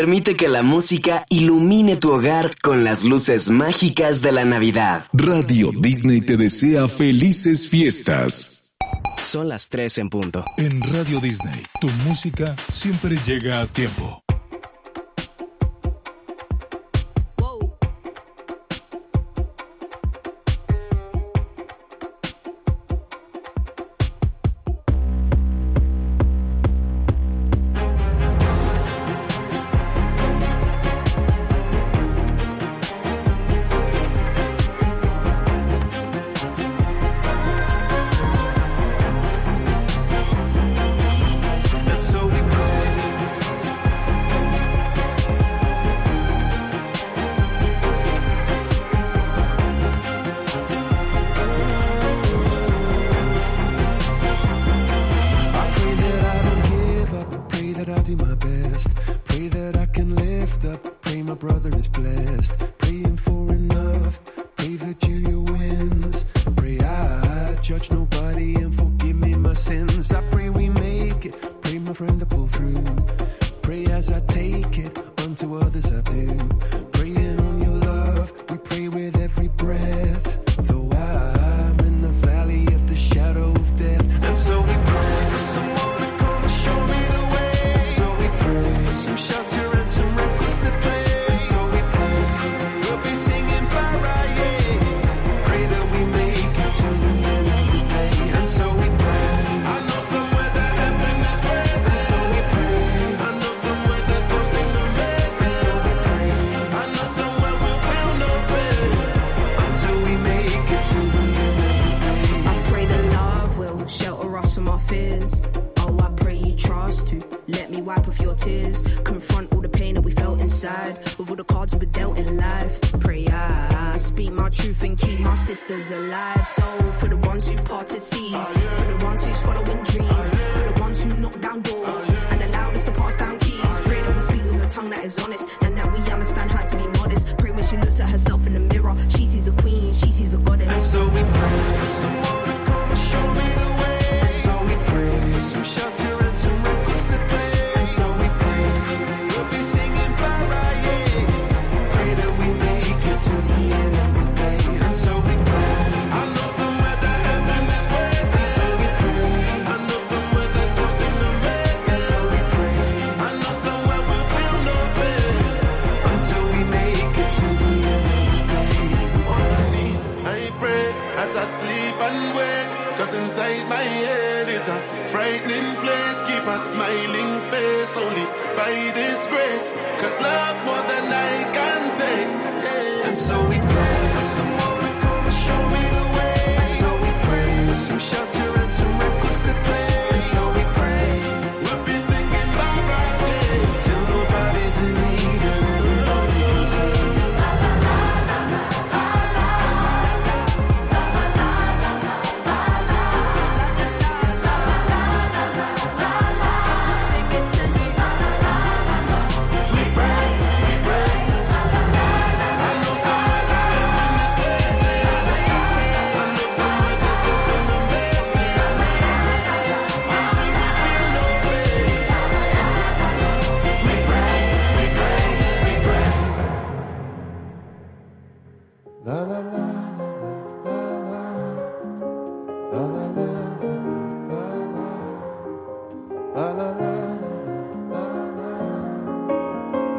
Permite que la música ilumine tu hogar con las luces mágicas de la Navidad. Radio Disney te desea felices fiestas. Son las 3 en punto. En Radio Disney, tu música siempre llega a tiempo. Frightening place, keep a smiling face only by His grace. 'Cause